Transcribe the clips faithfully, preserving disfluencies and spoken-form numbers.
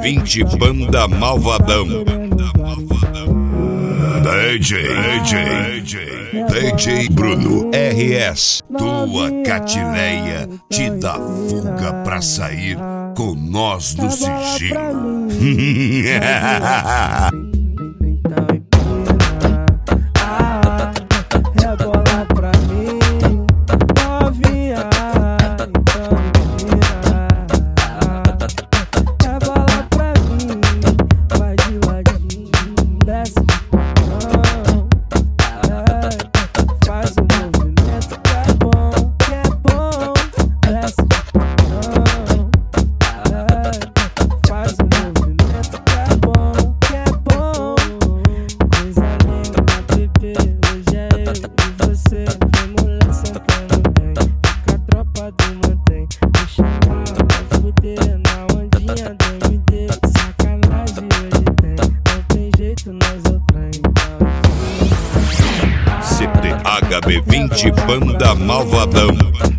vinte Banda Malvadão. D J, D J, D J Bruno R S. Tua catileia te dá fuga pra sair com nós no sigilo. C T H B vinte Banda Malvadão.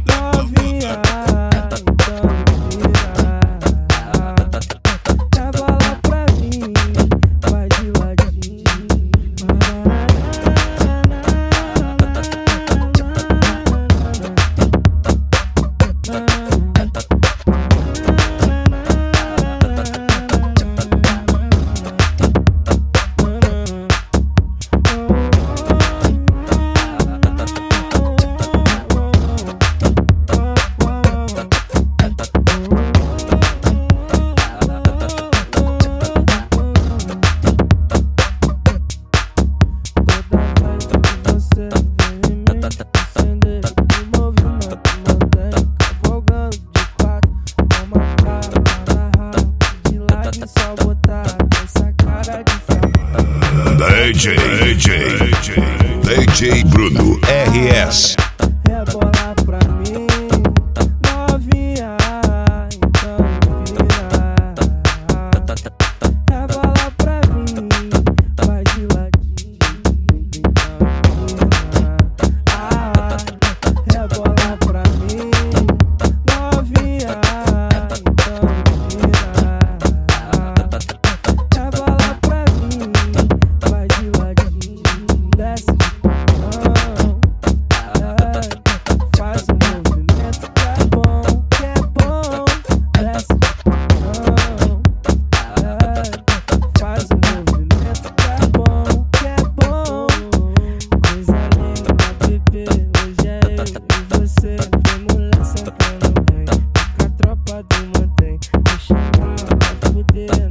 D J, D J, D J Bruno R S. Rebola pra mim, novinha, então vira. Rebola pra mim, vai de ladinho, então vira. Ah, rebola pra mim, novinha, então vira. Rebola pra mim, vai de ladinho, desce de pão. Faz o movimento que é bom, que é bom. Desce de pão. Faz o movimento que é bom, que é bom. Coisa linda, bebê, hoje é eu e você. Vem mulher sentando bem, fica a tropa do mantém. Me chamar pra fuder.